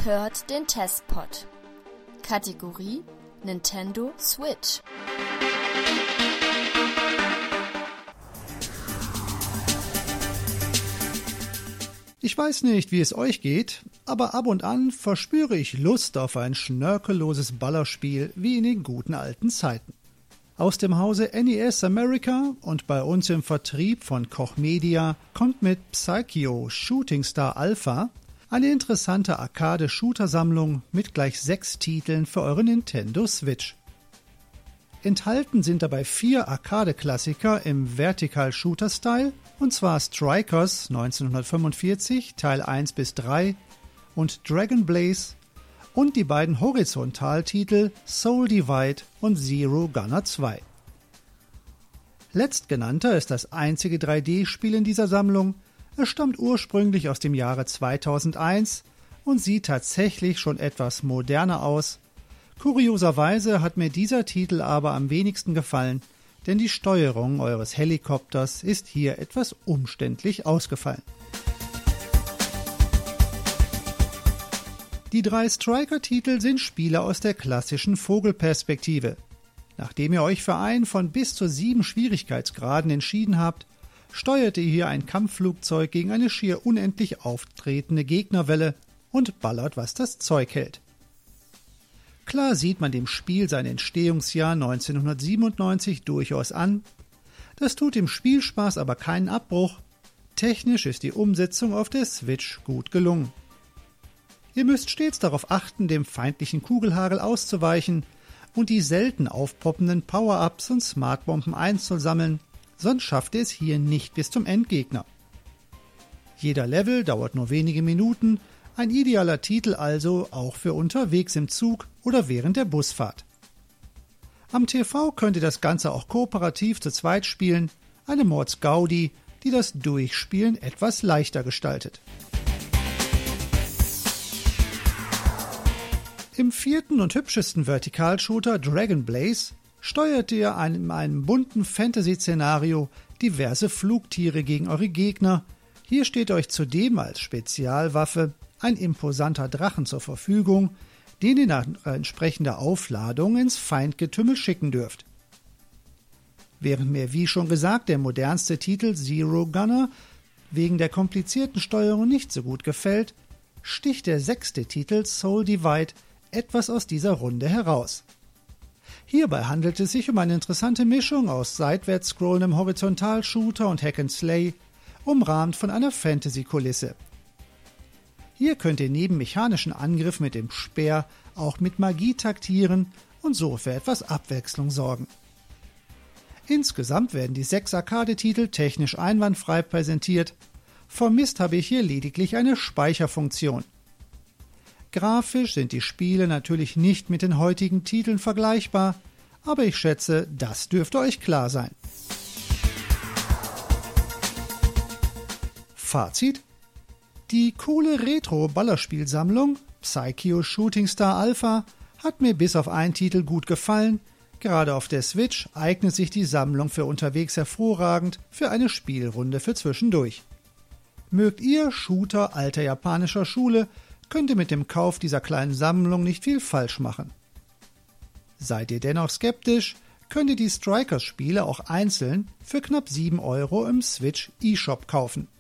hört den Testpod. Kategorie Nintendo Switch. Ich weiß nicht, wie es euch geht, aber ab und an verspüre ich Lust auf ein schnörkelloses Ballerspiel wie in den guten alten Zeiten. Aus dem Hause NES America und bei uns im Vertrieb von Koch Media kommt mit Psikyo Shooting Star Alpha eine interessante Arcade-Shooter-Sammlung mit gleich 6 Titeln für eure Nintendo Switch. Enthalten sind dabei 4 Arcade-Klassiker im Vertical-Shooter-Style, und zwar Strikers 1945, Teil 1 bis 3 und Dragon Blaze und die beiden Horizontaltitel Soul Divide und Zero Gunner 2. Letztgenannter ist das einzige 3D-Spiel in dieser Sammlung. Es stammt ursprünglich aus dem Jahre 2001 und sieht tatsächlich schon etwas moderner aus. Kurioserweise hat mir dieser Titel aber am wenigsten gefallen, denn die Steuerung eures Helikopters ist hier etwas umständlich ausgefallen. Die 3 Striker-Titel sind Spiele aus der klassischen Vogelperspektive. Nachdem ihr euch für einen von bis zu 7 Schwierigkeitsgraden entschieden habt, steuert ihr hier ein Kampfflugzeug gegen eine schier unendlich auftretende Gegnerwelle und ballert, was das Zeug hält. Klar sieht man dem Spiel sein Entstehungsjahr 1997 durchaus an. Das tut dem Spielspaß aber keinen Abbruch. Technisch ist die Umsetzung auf der Switch gut gelungen. Ihr müsst stets darauf achten, dem feindlichen Kugelhagel auszuweichen und die selten aufpoppenden Power-Ups und Smartbomben einzusammeln, sonst schafft ihr es hier nicht bis zum Endgegner. Jeder Level dauert nur wenige Minuten, ein idealer Titel also auch für unterwegs im Zug oder während der Busfahrt. Am TV könnt ihr das Ganze auch kooperativ zu zweit spielen, eine Mordsgaudi, die das Durchspielen etwas leichter gestaltet. Im 4. und hübschesten Vertikalshooter Dragon Blaze steuert ihr in einem bunten Fantasy-Szenario diverse Flugtiere gegen eure Gegner. Hier steht euch zudem als Spezialwaffe ein imposanter Drachen zur Verfügung, den ihr nach entsprechender Aufladung ins Feindgetümmel schicken dürft. Während mir, wie schon gesagt, der modernste Titel Zero Gunner wegen der komplizierten Steuerung nicht so gut gefällt, sticht der 6. Titel Soul Divide etwas aus dieser Runde heraus. Hierbei handelt es sich um eine interessante Mischung aus seitwärts scrollendem Horizontalshooter und Hack and Slay, umrahmt von einer Fantasy-Kulisse. Hier könnt ihr neben mechanischen Angriff mit dem Speer auch mit Magie taktieren und so für etwas Abwechslung sorgen. Insgesamt werden die 6 Arcade-Titel technisch einwandfrei präsentiert. Vermisst habe ich hier lediglich eine Speicherfunktion. Grafisch sind die Spiele natürlich nicht mit den heutigen Titeln vergleichbar, aber ich schätze, das dürfte euch klar sein. Fazit: Die coole Retro-Ballerspielsammlung Psikyo Shooting Star Alpha hat mir bis auf einen Titel gut gefallen. Gerade auf der Switch eignet sich die Sammlung für unterwegs hervorragend für eine Spielrunde für zwischendurch. Mögt ihr Shooter alter japanischer Schule, könnt ihr mit dem Kauf dieser kleinen Sammlung nicht viel falsch machen. Seid ihr dennoch skeptisch, könnt ihr die Strikers-Spiele auch einzeln für knapp 7 € im Switch eShop kaufen.